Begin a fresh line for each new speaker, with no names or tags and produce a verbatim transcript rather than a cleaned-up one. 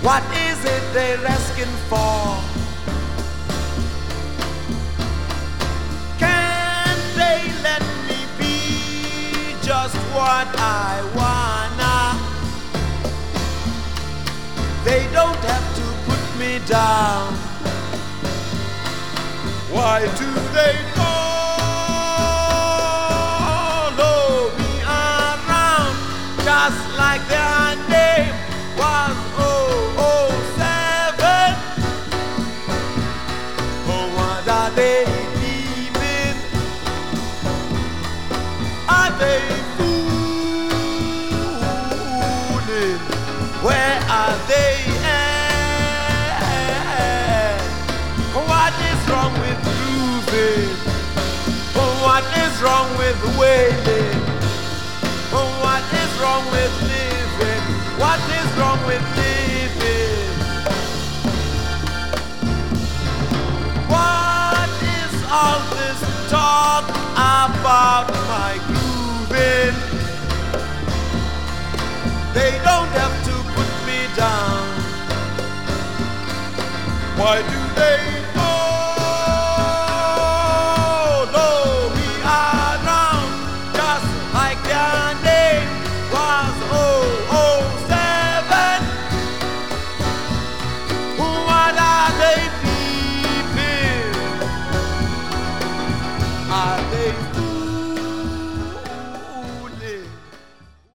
What is it they're asking for? Can they let me be just what I wanna? They don't have to put me down. Why do they follow me around just like their name was oh oh seven? Oh, what are they believing? Are they fooling? Where are they at? What is wrong with grooving? What is wrong with waiting? What is wrong with living? What is wrong with living? What is all this talk about my grooving? They don't have to put me down. Why do they